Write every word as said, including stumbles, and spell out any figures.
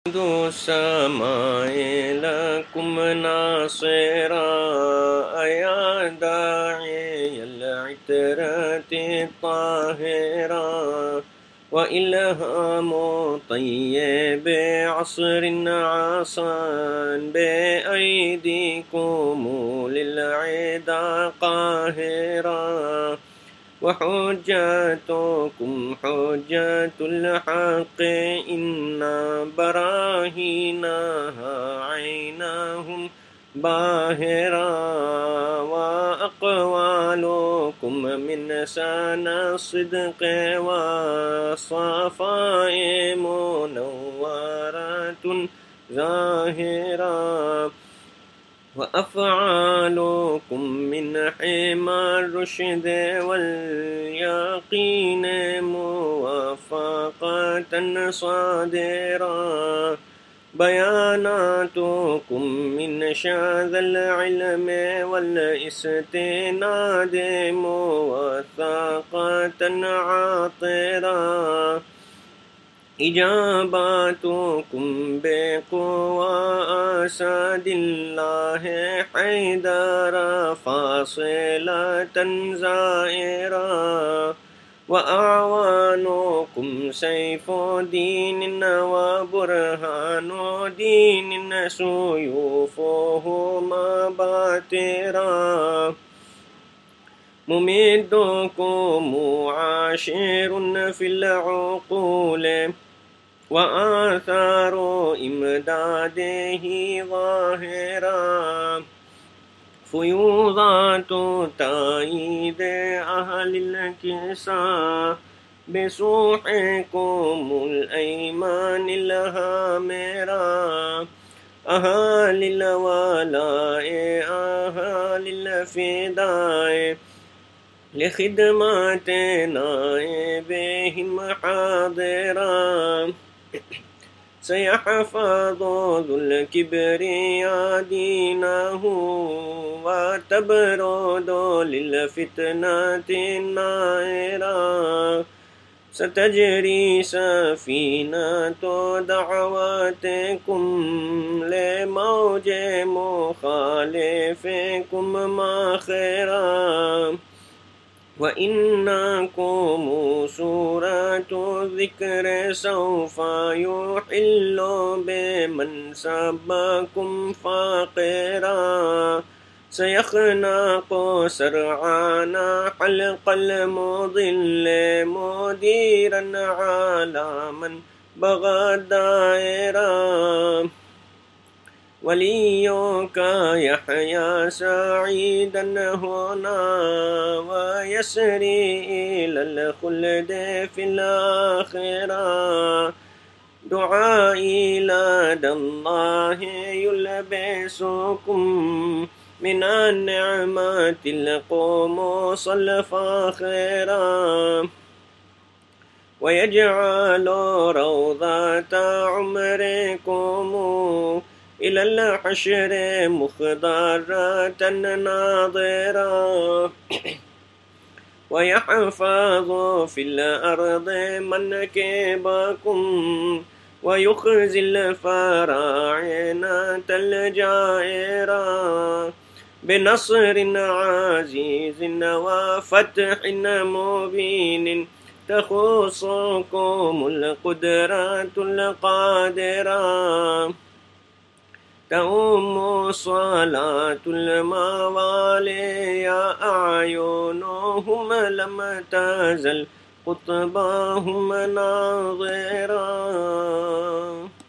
दो समाए लकुम नासिरा अया दाइयल इतरति ताहिरा व इल्हामु तय्यिब अस्रिन आसान बे ऐदिकुम लिल इदा काहिरा वहुज्जतुकुम हुज्जतुल हक़ इन्ना बराहीनहा ऐनहुम बाहिरा व अक़वालुकुम मिन सना सिद्क़ व सफ़ाए मुनव्वरतुन ज़ाहिरा व अफ़आलुकुम मिन हिमार रुश्द वल यक़ीन मुवफ़्फ़क़तन सादिरा बयानातुकुम मिन शाज़ल इल्म वल इस्तिनाद मुवफ़्फ़क़तन आतिरा इजाबातुकुम बेक़ुवा असदिल्लाह हैदरा फ़ासिलतन ज़ाइरा व अअवानुकुम सैफुद्दीन व बुरहानुद्दीन सुयूफ़ुहुमा बातिरा मुमिद्दुकुम मुआशिरुन फिल उक़ूल व आसारु इमदादिही ज़ाहिरा फ़ुयूज़ातु ताईद अहलिल किसा बिसूहिकुमुल ऐमानिल हामिरा अहलिल वलाए अहलिल फ़िदाए लिखिदमते नाइबिहिम हादिरा सयहफ़ज़ु ज़ुल किब्रिया दीनहु व तबरुदु लिल फ़ितनति नाइरा सतजरी सफ़ीनतु दअवतिकुम लिमौजे मुख़ालिफ़िकुम माखिरा व इन्नकुम सूरतु ज़िक्र सौफ़ा युहिल्लु बिमन सबकुम फ़ाक़िरा सयख़नक़ु सरआना हल्क़ल मुदिल्ल मुदीरन अला मन बग़ा दाइरा वलियुका यहया सईदन हुना व यसरी इलल खुल्द फिल आखिरा दुआई लदल्लाहि युलबिसुकुम मिनन निअमतिल क़ुमुसल फ़ाखिरा व यजअलु रौज़त उमरिकुम इलल हश्र मुख़दरतन नाज़िरा व यहफ़ज़ु फिल अर्ज़ मनकिबकुम व युख़ज़िल फ़राइनतल जाइरा बिनस्रिन अज़ीज़िन व फ़त्हिन मुबीनिन तख़ुस्सुकुमुल क़ुद्रतुल क़ादिरा तउम्मु स्वलातुल मवालिया अयुनुहुम लम तज़ल क़ुतबाहुम नाज़िरा।